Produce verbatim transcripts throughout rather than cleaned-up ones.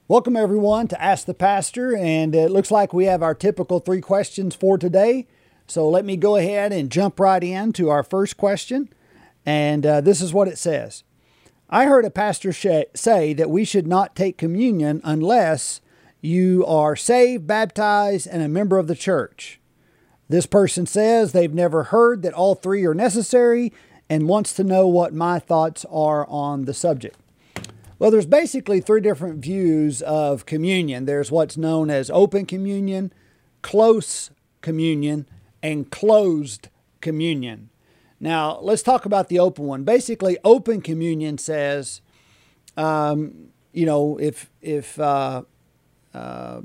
Welcome everyone to Ask the Pastor, and it looks like we have our typical three questions for today. So let me go ahead and jump right into our first question, and uh, this is what it says. I heard a pastor sh- say that we should not take communion unless you are saved, baptized, and a member of the church. This person says they've never heard that all three are necessary and wants to know what my thoughts are on the subject. Well, there's basically three different views of communion. There's what's known as open communion, close communion, and closed communion. Now, let's talk about the open one. Basically, open communion says, um, you know, if if uh, uh,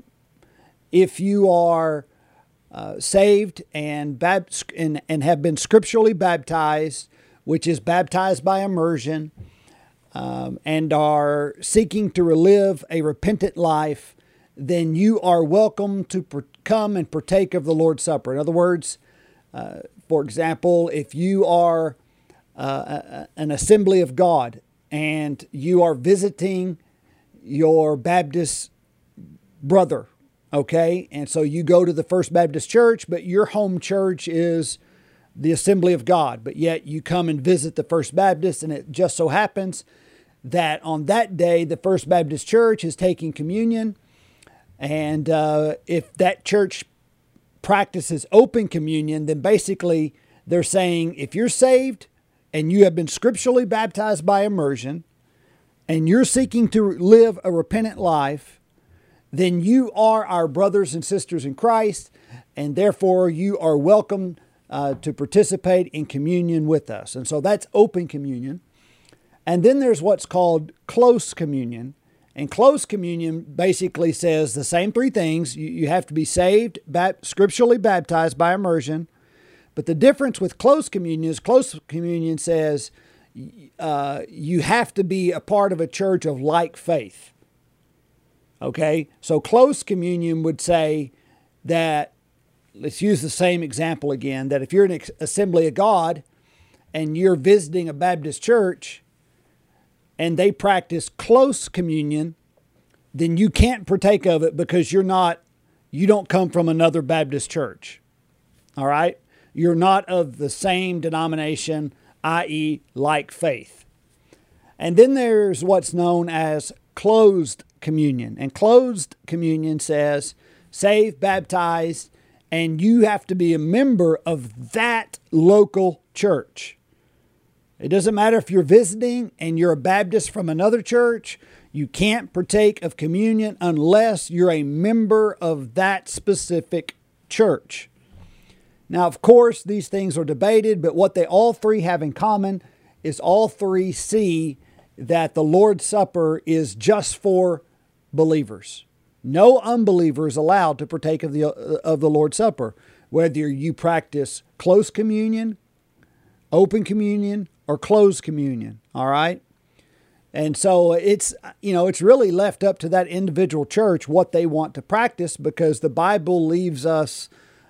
if you are uh, saved and, bab- and and have been scripturally baptized, which is baptized by immersion, Um, and are seeking to relive a repentant life, then you are welcome to per- come and partake of the Lord's Supper. In other words, uh, for example, if you are uh, a, an assembly of God and you are visiting your Baptist brother, okay, and so you go to the First Baptist Church, but your home church is the Assembly of God, but yet you come and visit the First Baptist, and it just so happens that on that day, the First Baptist Church is taking communion. And uh, if that church practices open communion, then basically they're saying, if you're saved and you have been scripturally baptized by immersion, and you're seeking to live a repentant life, then you are our brothers and sisters in Christ, and therefore you are welcome uh, to participate in communion with us. And so that's open communion. And then there's what's called close communion. And close communion basically says the same three things. You, you have to be saved, bap- scripturally baptized by immersion. But the difference with close communion is close communion says uh, you have to be a part of a church of like faith. Okay? So close communion would say that, let's use the same example again, that if you're an Assembly of God and you're visiting a Baptist church, and they practice close communion, then you can't partake of it because you're not, you don't come from another Baptist church. All right? You're not of the same denomination, that is like faith. And then there's what's known as closed communion. And closed communion says, saved, baptized, and you have to be a member of that local church. It doesn't matter if you're visiting and you're a Baptist from another church. You can't partake of communion unless you're a member of that specific church. Now, of course, these things are debated, but what they all three have in common is all three see that the Lord's Supper is just for believers. No unbeliever is allowed to partake of the, of the Lord's Supper, whether you practice close communion, open communion, or closed communion. All right. And so it's, you know, it's really left up to that individual church what they want to practice, because the Bible leaves us,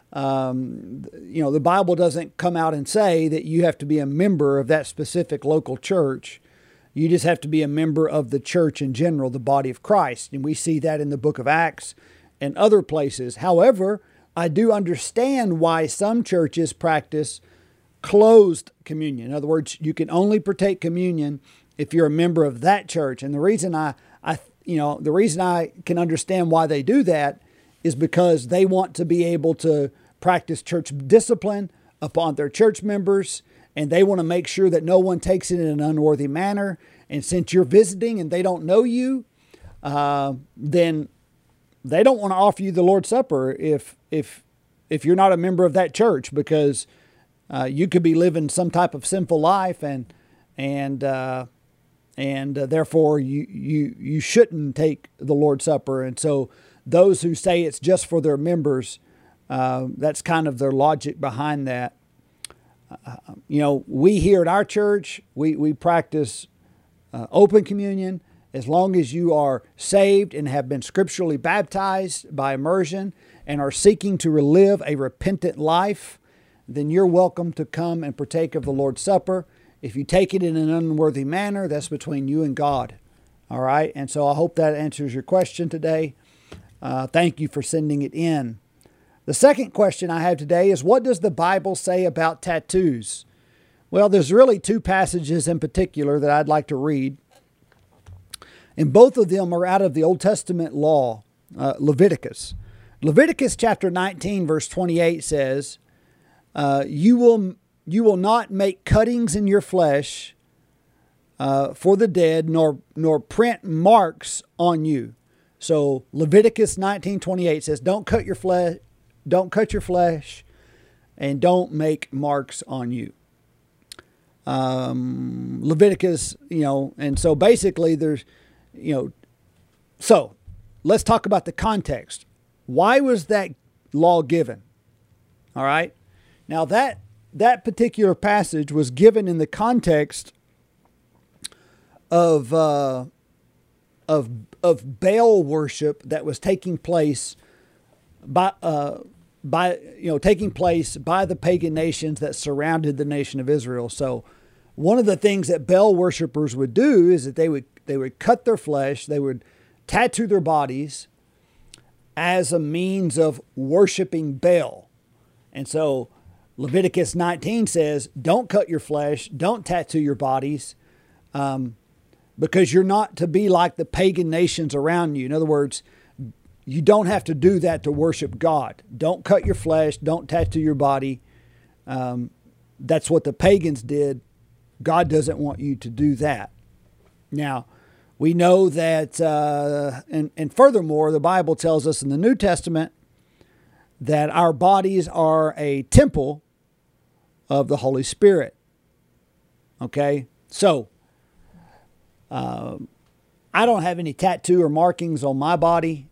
um, you know, the Bible doesn't come out and say that you have to be a member of that specific local church. You just have to be a member of the church in general, the body of Christ. And we see that in the book of Acts and other places. However, I do understand why some churches practice closed communion. In other words, you can only partake communion if you're a member of that church. And the reason I, I, you know, the reason I can understand why they do that is because they want to be able to practice church discipline upon their church members, and they want to make sure that no one takes it in an unworthy manner. And since you're visiting and they don't know you, uh, then they don't want to offer you the Lord's Supper if if if you're not a member of that church, because Uh, you could be living some type of sinful life, and and uh, and uh, therefore you you you shouldn't take the Lord's Supper. And so those who say it's just for their members, uh, that's kind of their logic behind that. Uh, you know, we here at our church, we we practice uh, open communion as long as you are saved and have been scripturally baptized by immersion and are seeking to relive a repentant life. Then you're welcome to come and partake of the Lord's Supper. If you take it in an unworthy manner, that's between you and God. All right. And so I hope that answers your question today. Uh, thank you for sending it in. The second question I have today is, what does the Bible say about tattoos? Well, there's really two passages in particular that I'd like to read. And both of them are out of the Old Testament law, uh, Leviticus. Leviticus chapter nineteen, verse twenty-eight says, uh, you will you will not make cuttings in your flesh uh, for the dead, nor nor print marks on you. So Leviticus nineteen twenty-eight says, don't cut your flesh, don't cut your flesh, and don't make marks on you. Um, Leviticus, you know, and so basically there's, you know, so let's talk about the context. Why was that law given? All right. Now that, that particular passage was given in the context of, uh, of, of Baal worship that was taking place by, uh, by, you know, taking place by the pagan nations that surrounded the nation of Israel. So one of the things that Baal worshipers would do is that they would, they would cut their flesh, they would tattoo their bodies as a means of worshiping Baal. And so Leviticus nineteen says, don't cut your flesh, don't tattoo your bodies, um, because you're not to be like the pagan nations around you. In other words, you don't have to do that to worship God. Don't cut your flesh. Don't tattoo your body. Um, that's what the pagans did. God doesn't want you to do that. Now, we know that, uh, and, and furthermore, the Bible tells us in the New Testament that our bodies are a temple of the Holy Spirit. Okay? So, uh, I don't have any tattoo or markings on my body,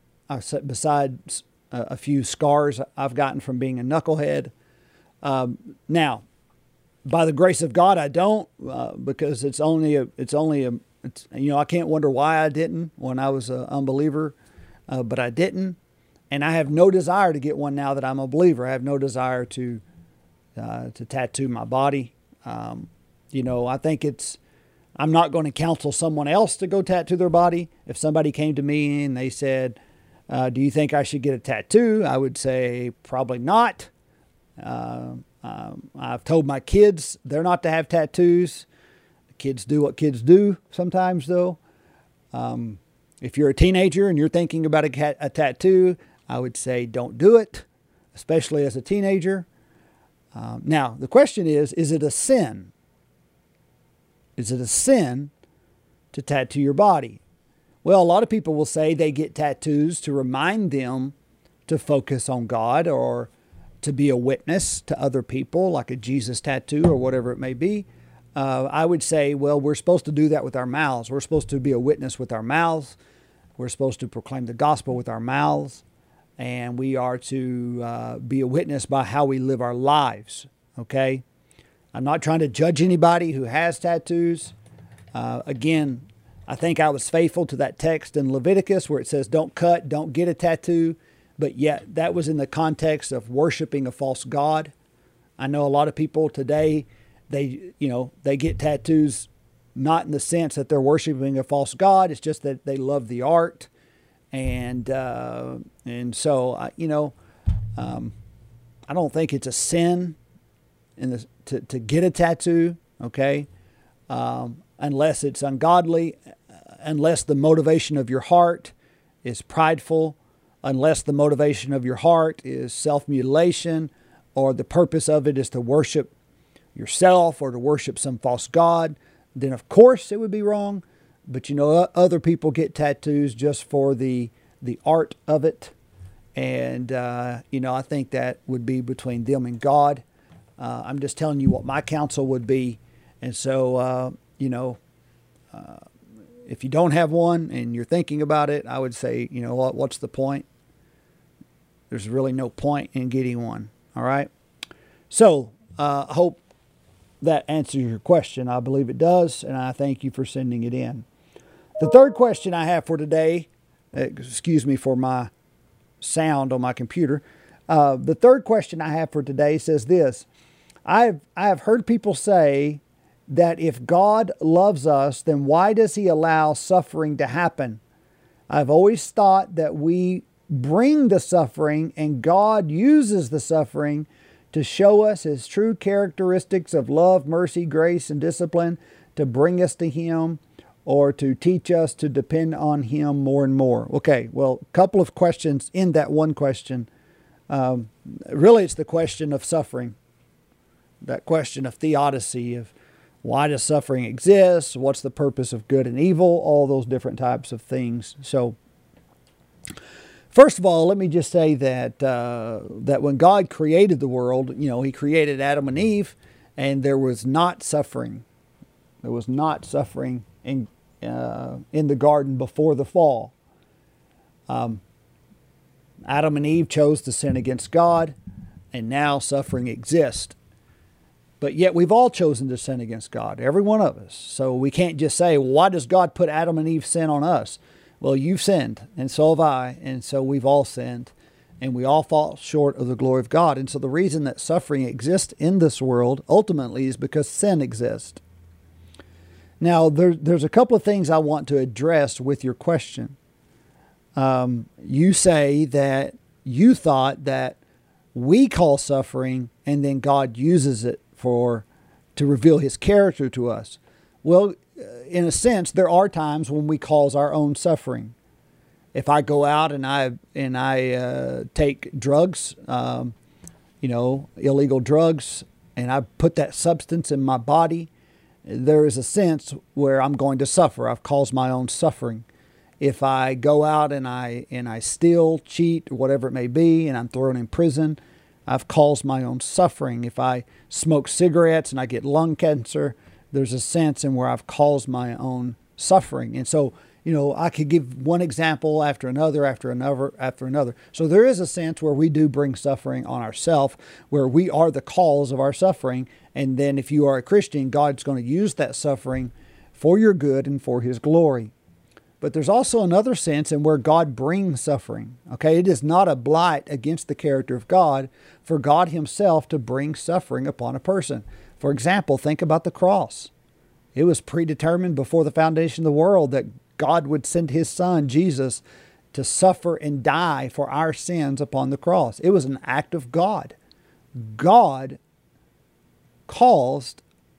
besides a few scars I've gotten from being a knucklehead. Um, now, by the grace of God, I don't, uh, because it's only a, it's only a, it's, you know, I can't wonder why I didn't when I was an unbeliever, uh, but I didn't. And I have no desire to get one now that I'm a believer. I have no desire to, uh, to tattoo my body. Um, you know, I think it's, I'm not going to counsel someone else to go tattoo their body. If somebody came to me and they said, Uh, do you think I should get a tattoo? I would say probably not. Uh, um, I've told my kids they're not to have tattoos. Kids do what kids do sometimes, though. Um, if you're a teenager and you're thinking about a, cat, a tattoo, I would say don't do it, especially as a teenager. Um, now, the question is, is it a sin? Is it a sin to tattoo your body? Well, a lot of people will say they get tattoos to remind them to focus on God or to be a witness to other people, like a Jesus tattoo or whatever it may be. Uh, I would say, well, we're supposed to do that with our mouths. We're supposed to be a witness with our mouths. We're supposed to proclaim the gospel with our mouths. And we are to uh, be a witness by how we live our lives, okay? I'm not trying to judge anybody who has tattoos. Uh, again, I think I was faithful to that text in Leviticus where it says don't cut, don't get a tattoo. But yet that was in the context of worshiping a false god. I know a lot of people today, they, you know, they get tattoos not in the sense that they're worshiping a false god. It's just that they love the art. And, uh, and so, I, you know, um, I don't think it's a sin in the, to, to get a tattoo. Okay. Um, unless it's ungodly, unless the motivation of your heart is prideful, unless the motivation of your heart is self-mutilation, or the purpose of it is to worship yourself or to worship some false god, then of course it would be wrong. But you know, other people get tattoos just for the the art of it. And, uh, you know, I think that would be between them and God. Uh, I'm just telling you what my counsel would be. And so, uh, you know, uh, if you don't have one and you're thinking about it, I would say, you know what, what's the point? There's really no point in getting one. All right. So uh, I hope that answers your question. I believe it does. And I thank you for sending it in. The third question I have for today, excuse me for my sound on my computer. Uh, the third question I have for today says this. I've, I have heard people say that if God loves us, then why does He allow suffering to happen? I've always thought that we bring the suffering and God uses the suffering to show us His true characteristics of love, mercy, grace, and discipline, to bring us to Him, or to teach us to depend on Him more and more. Okay, well, a couple of questions in that one question. Um, really, it's the question of suffering. That question of theodicy, of why does suffering exist? What's the purpose of good and evil? All those different types of things. So, first of all, let me just say that uh, that when God created the world, you know, He created Adam and Eve, and there was not suffering. There was not suffering in uh, in the garden before the fall. Um, Adam and Eve chose to sin against God, and now suffering exists. But yet we've all chosen to sin against God, every one of us. So we can't just say, why does God put Adam and Eve's sin on us? Well, you've sinned, and so have I, and so we've all sinned, and we all fall short of the glory of God. And so the reason that suffering exists in this world ultimately is because sin exists. Now, there, there's a couple of things I want to address with your question. Um, you say that you thought that we call suffering and then God uses it for to reveal His character to us. Well, in a sense, there are times when we cause our own suffering. If I go out and I and I uh, take drugs, um, you know, illegal drugs, and I put that substance in my body, there is a sense where I'm going to suffer. I've caused my own suffering. If I go out and I and I steal, cheat, whatever it may be, and I'm thrown in prison, I've caused my own suffering. If I smoke cigarettes and I get lung cancer, there's a sense in where I've caused my own suffering. And so, you know, I could give one example after another, after another, after another. So there is a sense where we do bring suffering on ourselves, where we are the cause of our suffering. And then if you are a Christian, God's going to use that suffering for your good and for His glory. But there's also another sense in where God brings suffering. Okay, it is not a blight against the character of God for God Himself to bring suffering upon a person. For example, think about the cross. It was predetermined before the foundation of the world that God would send His Son, Jesus, to suffer and die for our sins upon the cross. It was an act of God. God caused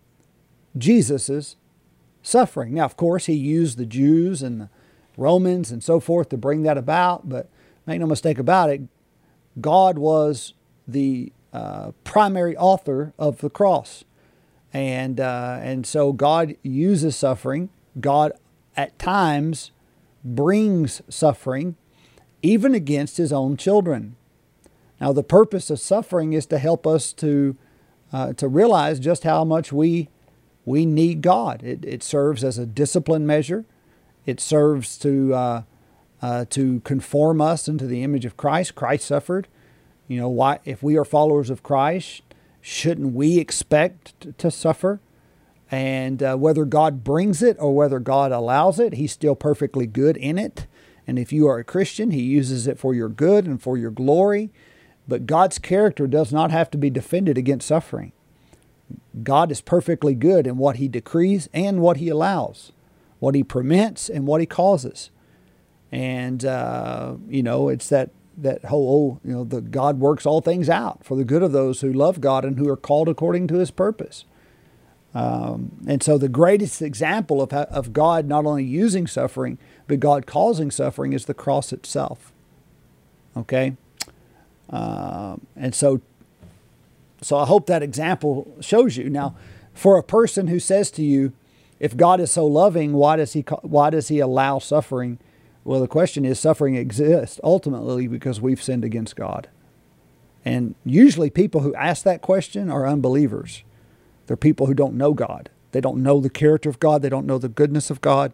Jesus's suffering. Now, of course, He used the Jews and the Romans and so forth to bring that about, but make no mistake about it, God was the uh, primary author of the cross. And, uh, and so God uses suffering. God at times brings suffering even against His own children. Now, the purpose of suffering is to help us to, uh, to realize just how much we We need God. It, it serves as a discipline measure. It serves to uh, uh, to conform us into the image of Christ. Christ suffered. You know, why? If we are followers of Christ, shouldn't we expect to, to suffer? And uh, whether God brings it or whether God allows it, He's still perfectly good in it. And if you are a Christian, He uses it for your good and for your glory. But God's character does not have to be defended against suffering. God is perfectly good in what He decrees and what He allows, what He permits and what He causes. And, uh, you know, it's that, that whole, you know, the God works all things out for the good of those who love God and who are called according to His purpose. Um, and so the greatest example of, of God not only using suffering, but God causing suffering is the cross itself. Okay? Uh, and so So I hope that example shows you. Now, for a person who says to you, if God is so loving, why does he, why does he allow suffering? Well, the question is, suffering exists ultimately because we've sinned against God. And usually people who ask that question are unbelievers. They're people who don't know God. They don't know the character of God. They don't know the goodness of God.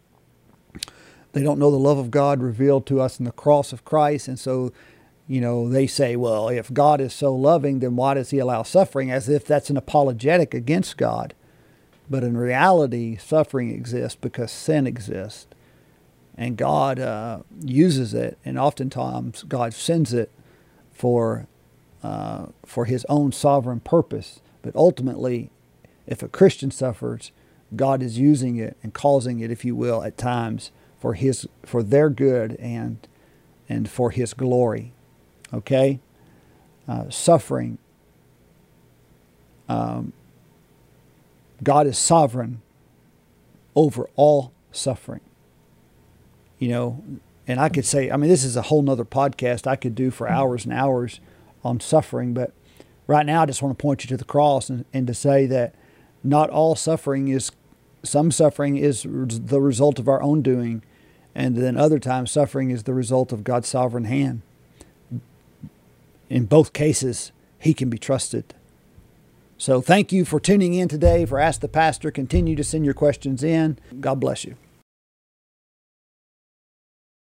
They don't know the love of God revealed to us in the cross of Christ. And so, you know, they say, well, if God is so loving, then why does He allow suffering? As if that's an apologetic against God. But in reality, suffering exists because sin exists. And God uh, uses it, and oftentimes God sends it for, uh, for His own sovereign purpose. But ultimately, if a Christian suffers, God is using it and causing it, if you will, at times for his for their good and and for his glory. Okay? Uh, suffering. Um, God is sovereign over all suffering. You know, and I could say, I mean, this is a whole nother podcast I could do for hours and hours on suffering, but right now I just want to point you to the cross and, and to say that not all suffering is, some suffering is the result of our own doing, and then other times suffering is the result of God's sovereign hand. In both cases, he can be trusted. So thank you for tuning in today for Ask the Pastor. Continue to send your questions in. God bless you.